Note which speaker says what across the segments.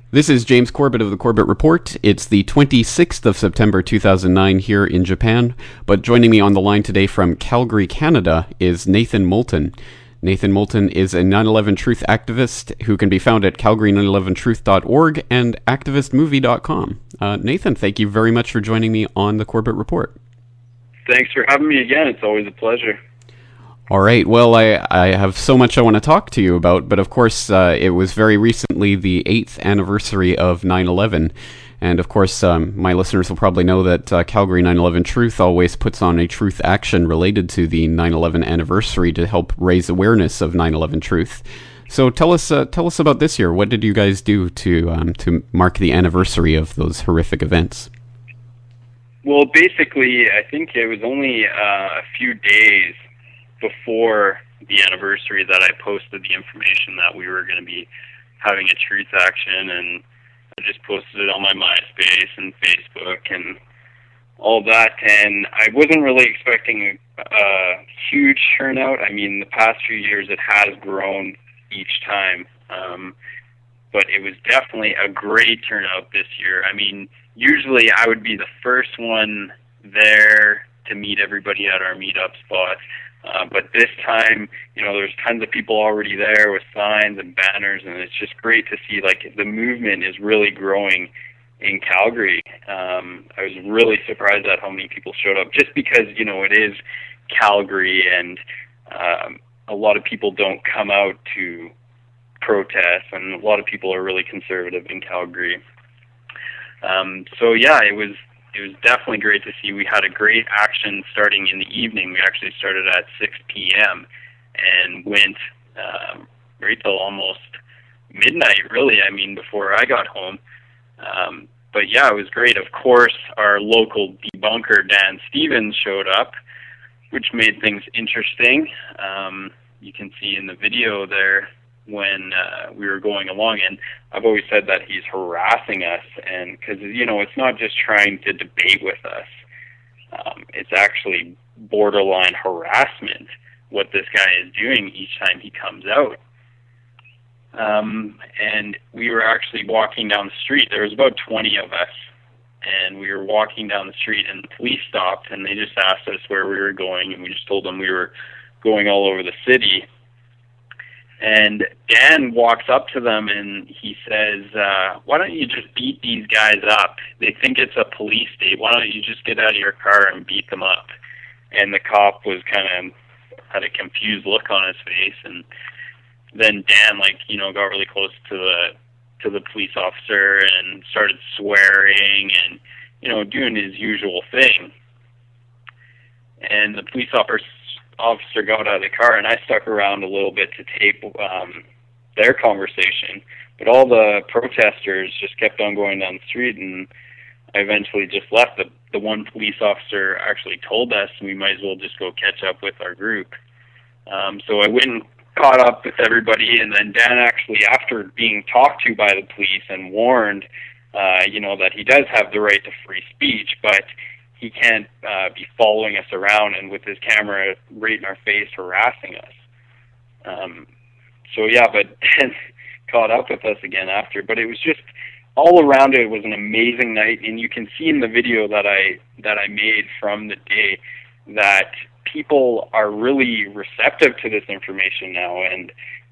Speaker 1: This is James Corbett of the Corbett Report. It's the 26th of September 2009 here in Japan, but joining me on the line today from Calgary, Canada is Nathan Moulton. Nathan Moulton is a 9/11 Truth activist who can be found at calgary911truth.org and activistmovie.com. Nathan, thank you very much for joining me on the Corbett Report.
Speaker 2: Thanks for having me again. It's always a pleasure.
Speaker 1: All right. Well, I have so much I want to talk to you about, but of course, it was very recently the 8th anniversary of 9/11. And of course, my listeners will probably know that Calgary 9/11 Truth always puts on a truth action related to the 9/11 anniversary to help raise awareness of 9/11 truth. So tell us about this year. What did you guys do to mark the anniversary of those horrific events?
Speaker 2: Well, basically, I think it was only a few days before the anniversary that I posted the information that we were going to be having a truth action, and I just posted it on my MySpace and Facebook and all that, and I wasn't really expecting a huge turnout. I mean, the past few years it has grown each time, but it was definitely a great turnout this year. I mean, usually I would be the first one there to meet everybody at our meetup spot. But this time, there's tons of people already there with signs and banners, and it's just great to see, like, the movement is really growing in Calgary. I was really surprised at how many people showed up, just because, it is Calgary, and a lot of people don't come out to protest, and a lot of people are really conservative in Calgary. So yeah, it was definitely great to see. We had a great action starting in the evening. We actually started at 6 p.m. and went right till almost midnight, really, before I got home. But yeah, it was great. Of course, our local debunker, Dan Stevens, showed up, which made things interesting. You can see in the video there when we were going along, and I've always said that he's harassing us, and because it's not just trying to debate with us, it's actually borderline harassment what this guy is doing each time he comes out. And we were actually walking down the street. There was about 20 of us, and we were walking down the street, and the police stopped, and they just asked us where we were going, and we just told them we were going all over the city. And Dan walks up to them and he says, why don't you just beat these guys up? They think it's a police state. Why don't you just get out of your car and beat them up? And the cop was had a confused look on his face. And then Dan, got really close to the police officer and started swearing and, doing his usual thing. And the police officer got out of the car, and I stuck around a little bit to tape their conversation. But all the protesters just kept on going down the street, and I eventually just left. The one police officer actually told us we might as well just go catch up with our group. So I went and caught up with everybody, and then Dan actually, after being talked to by the police and warned, that he does have the right to free speech, but he can't be following us around and with his camera right in our face harassing us. So yeah, but Dan caught up with us again after. But it was just all around it was an amazing night, and you can see in the video that I made from the day that people are really receptive to this information now. And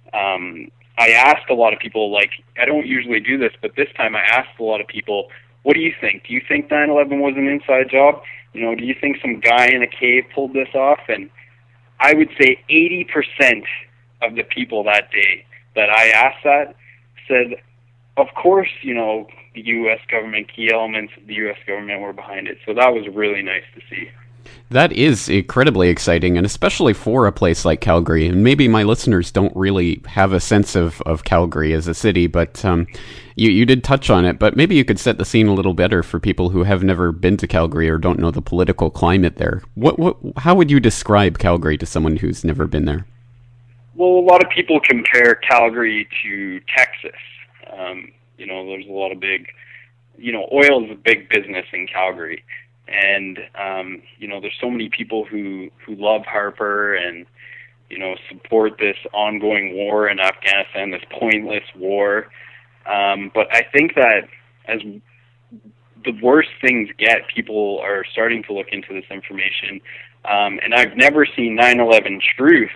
Speaker 2: I asked a lot of people, I don't usually do this, but this time I asked a lot of people, what do you think? Do you think 9/11 was an inside job? Do you think some guy in a cave pulled this off? And I would say 80% of the people that day that I asked that said, of course, the U.S. government, key elements of the U.S. government were behind it. So that was really nice to see.
Speaker 1: That is incredibly exciting, and especially for a place like Calgary. And maybe my listeners don't really have a sense of Calgary as a city, but you did touch on it. But maybe you could set the scene a little better for people who have never been to Calgary or don't know the political climate there. How would you describe Calgary to someone who's never been there?
Speaker 2: Well, a lot of people compare Calgary to Texas. There's a lot of big, oil is a big business in Calgary. And, there's so many people who love Harper and, support this ongoing war in Afghanistan, this pointless war. But I think that as the worse things get, people are starting to look into this information. And I've never seen 9/11 Truth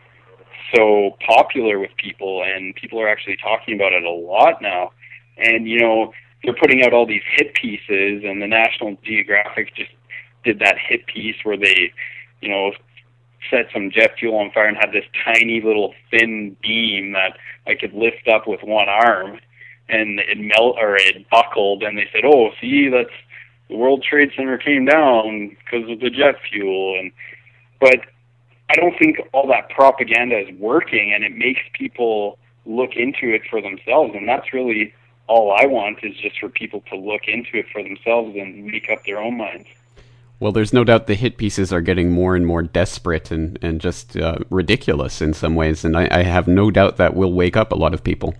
Speaker 2: so popular with people, and people are actually talking about it a lot now. And, they're putting out all these hit pieces, and the National Geographic just did that hit piece where they, set some jet fuel on fire and had this tiny little thin beam that I could lift up with one arm, and it buckled, and they said, "Oh, see, that's the World Trade Center came down because of the jet fuel." But I don't think all that propaganda is working, and it makes people look into it for themselves, and that's really all I want, is just for people to look into it for themselves and make up their own minds.
Speaker 1: Well, there's no doubt the hit pieces are getting more and more desperate and just ridiculous in some ways, and I have no doubt that will wake up a lot of people.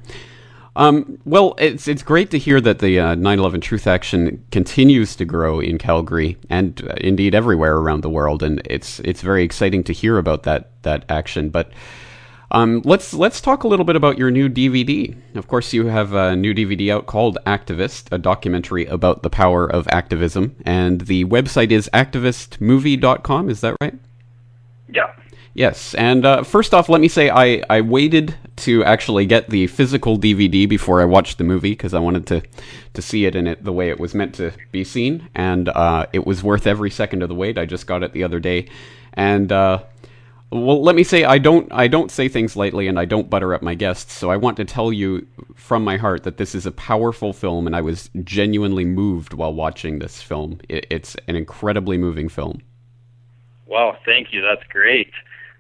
Speaker 1: Well, it's great to hear that the 9/11 Truth Action continues to grow in Calgary and indeed everywhere around the world, and it's very exciting to hear about that action. But let's talk a little bit about your new DVD. Of course, you have a new DVD out called Activist, a documentary about the power of activism, and the website is activistmovie.com. Is that right?
Speaker 2: Yeah.
Speaker 1: Yes, and first off, let me say I waited to actually get the physical DVD before I watched the movie because I wanted to see it in it the way it was meant to be seen, and it was worth every second of the wait. I just got it the other day, and well, let me say I don't say things lightly, and I don't butter up my guests, so I want to tell you from my heart that this is a powerful film, and I was genuinely moved while watching this film. It's an incredibly moving film.
Speaker 2: Wow, thank you. That's great.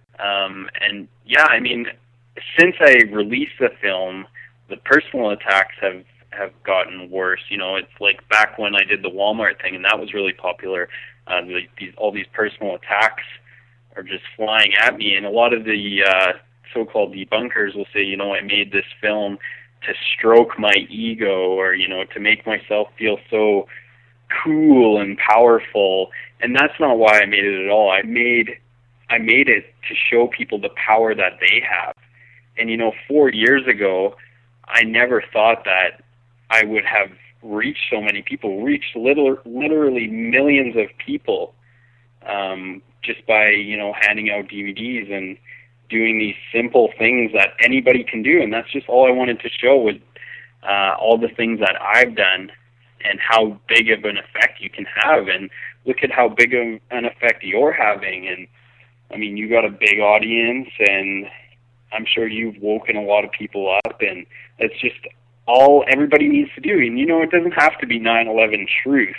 Speaker 2: And yeah, I mean, since I released the film, the personal attacks have gotten worse. It's like back when I did the Walmart thing, and that was really popular. All these personal attacks are just flying at me, and a lot of the so-called debunkers will say, I made this film to stroke my ego, or to make myself feel so cool and powerful, and that's not why I made it at all. I made it to show people the power that they have. And 4 years ago, I never thought that I would have reached so many people, reached literally millions of people, just by handing out DVDs and doing these simple things that anybody can do. And that's just all I wanted to show, was all the things that I've done and how big of an effect you can have. And look at how big of an effect you're having. And I mean, you got a big audience, and I'm sure you've woken a lot of people up, and it's just all everybody needs to do. And it doesn't have to be 9/11 Truth.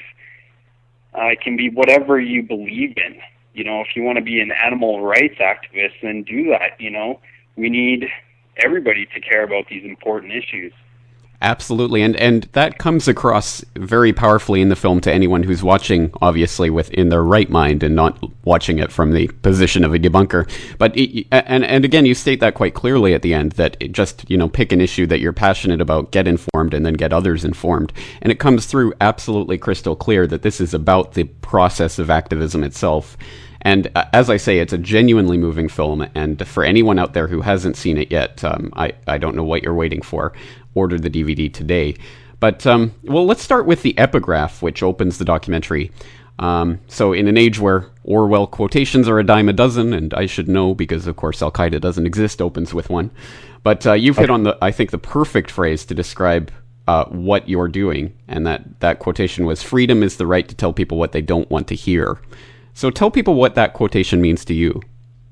Speaker 2: It can be whatever you believe in. If you want to be an animal rights activist, then do that. We need everybody to care about these important issues.
Speaker 1: Absolutely, and that comes across very powerfully in the film to anyone who's watching, obviously, within their right mind and not watching it from the position of a debunker. But and again, you state that quite clearly at the end, that pick an issue that you're passionate about, get informed, and then get others informed. And it comes through absolutely crystal clear that this is about the process of activism itself. And as I say, it's a genuinely moving film, and for anyone out there who hasn't seen it yet, I don't know what you're waiting for. Order the DVD today. But, well, let's start with the epigraph, which opens the documentary. So in an age where Orwell quotations are a dime a dozen, and I should know because, of course, Al-Qaeda doesn't exist, opens with one. But you've hit on, I think, the perfect phrase to describe what you're doing, and that quotation was, "Freedom is the right to tell people what they don't want to hear." So tell people what that quotation means to you.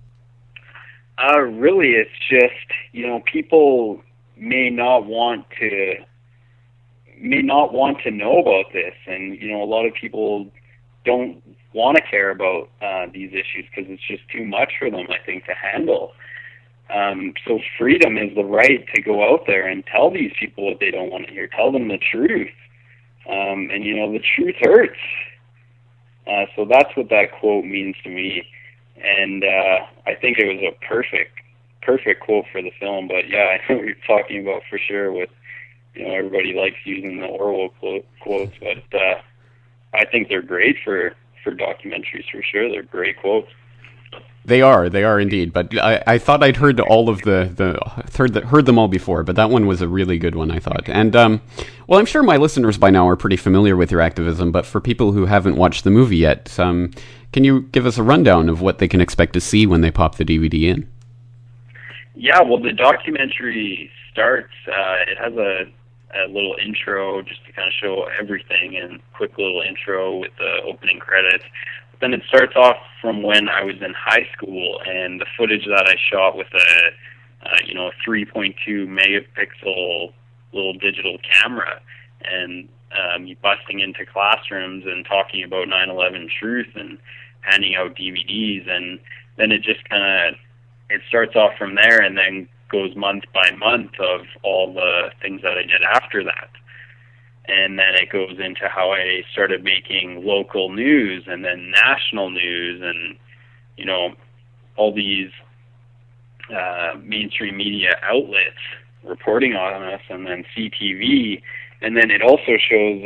Speaker 2: Really, it's just, people may not want to know about this, and a lot of people don't want to care about these issues because it's just too much for them, I think, to handle. So freedom is the right to go out there and tell these people what they don't want to hear, tell them the truth, and the truth hurts. So that's what that quote means to me, and I think it was a perfect quote for the film. But yeah, I know what you're talking about for sure. With everybody likes using the Orwell quotes, but I think they're great for documentaries for sure. They're great quotes.
Speaker 1: They are indeed. But I thought I'd heard all of heard them all before, but that one was a really good one, I thought. And well, I'm sure my listeners by now are pretty familiar with your activism. But for people who haven't watched the movie yet, can you give us a rundown of what they can expect to see when they pop the DVD in?
Speaker 2: Yeah, well, the documentary starts. It has a little intro just to kind of show everything, and quick little intro with the opening credits. Then it starts off from when I was in high school, and the footage that I shot with a 3.2 megapixel little digital camera, and busting into classrooms and talking about 9/11 truth and handing out DVDs, and then it just it starts off from there, and then goes month by month of all the things that I did after that. And then it goes into how I started making local news and then national news and, all these mainstream media outlets reporting on us, and then CTV. And then it also shows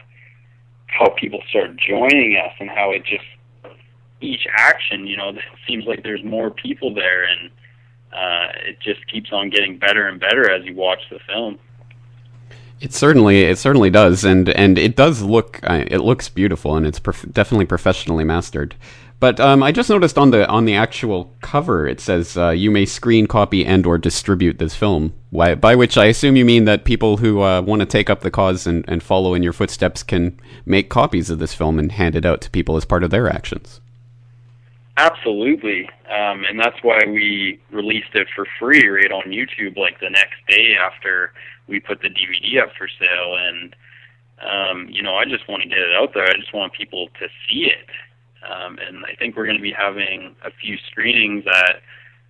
Speaker 2: how people start joining us and how it just, each action, it seems like there's more people there, and it just keeps on getting better and better as you watch the film.
Speaker 1: It certainly does, and it does it looks beautiful, and it's definitely professionally mastered. But I just noticed on the actual cover it says you may screen, copy, and/or distribute this film. By which I assume you mean that people who want to take up the cause and follow in your footsteps can make copies of this film and hand it out to people as part of their actions.
Speaker 2: Absolutely, and that's why we released it for free right on YouTube, like the next day after we put the DVD up for sale. And I just want to get it out there. I just want people to see it, and I think we're going to be having a few screenings at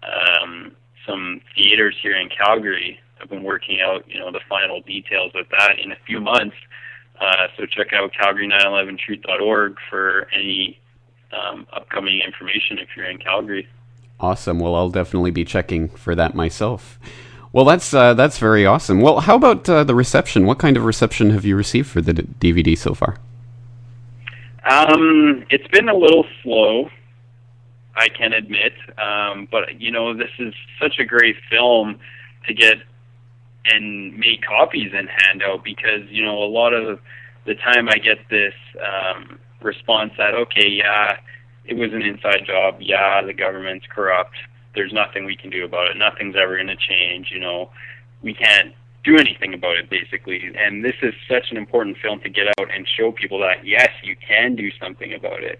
Speaker 2: some theaters here in Calgary. I've been working out, the final details of that in a few months. So check out Calgary911truth.org for any upcoming information if you're in Calgary.
Speaker 1: Awesome. Well, I'll definitely be checking for that myself. Well, that's very awesome. Well, how about the reception? What kind of reception have you received for the DVD so far?
Speaker 2: It's been a little slow, I can admit, but this is such a great film to get and make copies and hand out, because a lot of the time I get this response that, okay, yeah, it was an inside job, yeah, the government's corrupt, there's nothing we can do about it, nothing's ever going to change, we can't do anything about it, basically. And this is such an important film to get out and show people that, yes, you can do something about it.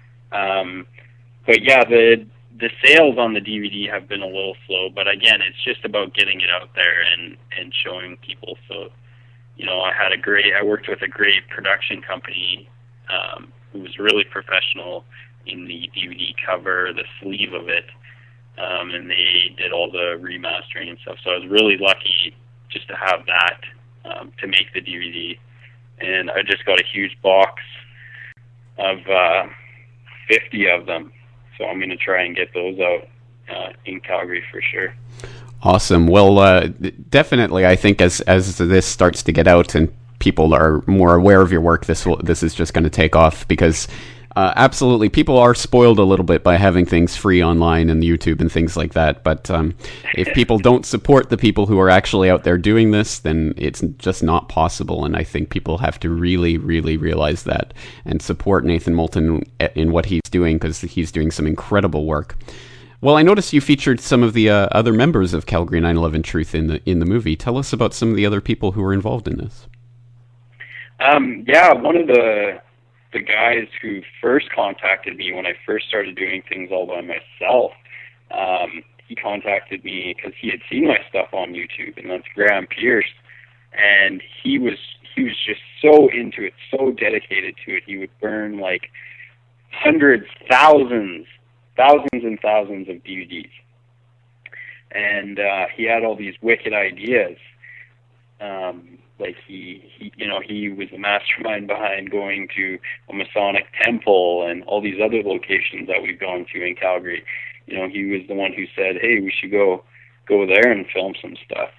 Speaker 2: But yeah, the sales on the DVD have been a little slow, but again, it's just about getting it out there and showing people. So, I worked with a great production company who was really professional in the DVD cover, the sleeve of it, and they did all the remastering and stuff. So I was really lucky just to have that to make the DVD. And I just got a huge box of 50 of them. So I'm going to try and get those out in Calgary for sure.
Speaker 1: Awesome. Well, definitely, I think as this starts to get out and people are more aware of your work, this is just going to take off, because absolutely, people are spoiled a little bit by having things free online and YouTube and things like that. But if people don't support the people who are actually out there doing this, then it's just not possible. And I think people have to really, really realize that and support Nathan Moulton in what he's doing, because he's doing some incredible work. Well, I noticed you featured some of the other members of Calgary 9/11 Truth in the movie. Tell us about some of the other people who were involved in this.
Speaker 2: Yeah, one of the guys who first contacted me when I first started doing things all by myself, he contacted me because he had seen my stuff on YouTube, and that's Graham Pierce. And he was just so into it, so dedicated to it. He would burn like hundreds, thousands and thousands of DVDs. And he had all these wicked ideas. Like he was the mastermind behind going to a Masonic temple and all these other locations that we've gone to in Calgary. He was the one who said, "Hey, we should go there and film some stuff."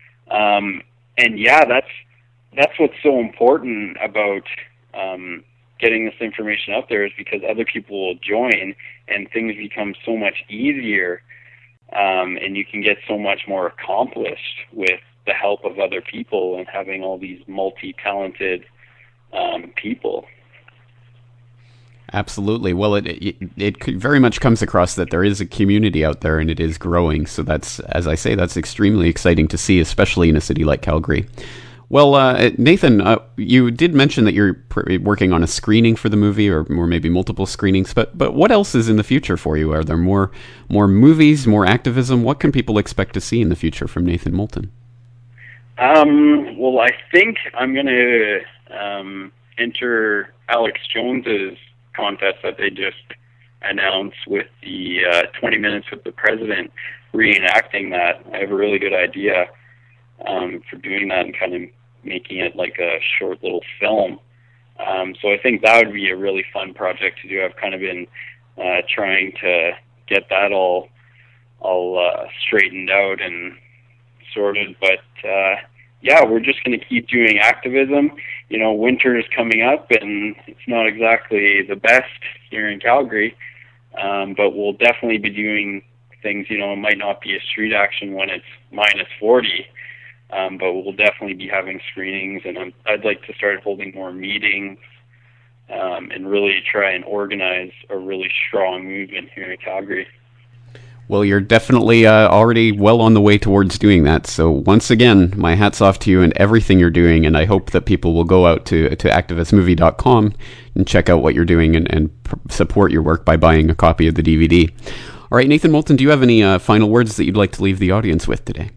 Speaker 2: And yeah, that's what's so important about getting this information out there is because other people will join and things become so much easier, and you can get so much more accomplished with the help of other people and having all these multi-talented people.
Speaker 1: Absolutely. Well, it very much comes across that there is a community out there and it is growing. So that's, as I say, that's extremely exciting to see, especially in a city like Calgary. Well, Nathan, you did mention that you're working on a screening for the movie, or maybe multiple screenings. But what else is in the future for you? Are there more movies, more activism? What can people expect to see in the future from Nathan Moulton?
Speaker 2: Well, I think I'm going to enter Alex Jones's contest that they just announced with the 20 Minutes with the President, reenacting that. I have a really good idea for doing that and kind of making it like a short little film. So I think that would be a really fun project to do. I've kind of been trying to get that all straightened out and sorted, but yeah, we're just going to keep doing activism. Winter is coming up, and it's not exactly the best here in Calgary, but we'll definitely be doing things. It might not be a street action when it's -40, but we'll definitely be having screenings, and I'd like to start holding more meetings and really try and organize a really strong movement here in Calgary.
Speaker 1: Well, you're definitely already well on the way towards doing that. So once again, my hat's off to you and everything you're doing, and I hope that people will go out to activistmovie.com and check out what you're doing and support your work by buying a copy of the DVD. All right, Nathan Moulton, do you have any final words that you'd like to leave the audience with today?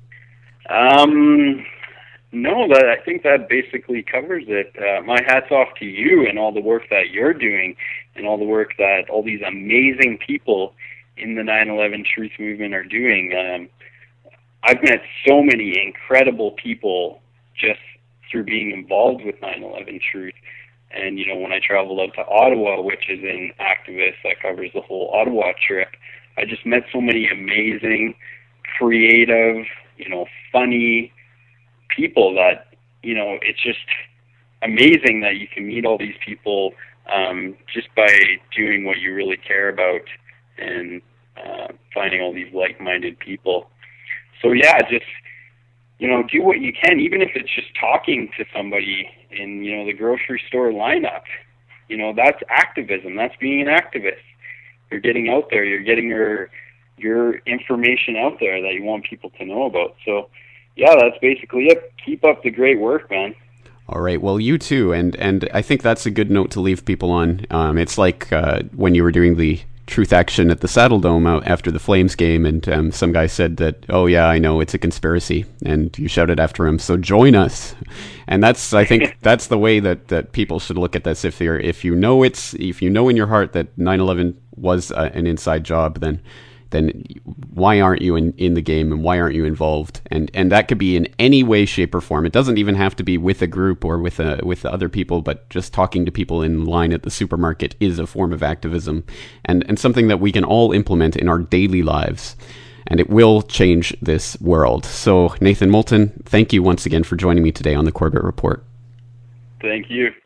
Speaker 2: No, I think that basically covers it. My hat's off to you and all the work that you're doing and all the work that all these amazing people in the 9/11 Truth movement are doing. I've met so many incredible people just through being involved with 9/11 Truth. And, when I traveled out to Ottawa, which is an activist that covers the whole Ottawa trip, I just met so many amazing, creative, funny people that, it's just amazing that you can meet all these people just by doing what you really care about and finding all these like-minded people. So yeah, just do what you can, even if it's just talking to somebody in the grocery store lineup. That's activism. That's being an activist. You're getting out there. You're getting your information out there that you want people to know about. So yeah, that's basically it. Keep up the great work, man.
Speaker 1: All right. Well, you too. And I think that's a good note to leave people on. It's like when you were doing the Truth Action at the Saddle Dome out after the Flames game, and some guy said that, "Oh yeah, I know, it's a conspiracy," and you shouted after him, "So join us." And I think that's the way that people should look at this. If you know in your heart that 9/11 was an inside job, then why aren't you in the game, and why aren't you involved? And that could be in any way, shape, or form. It doesn't even have to be with a group or with other people, but just talking to people in line at the supermarket is a form of activism, and something that we can all implement in our daily lives, and it will change this world. So Nathan Moulton, thank you once again for joining me today on the Corbett Report.
Speaker 2: Thank you.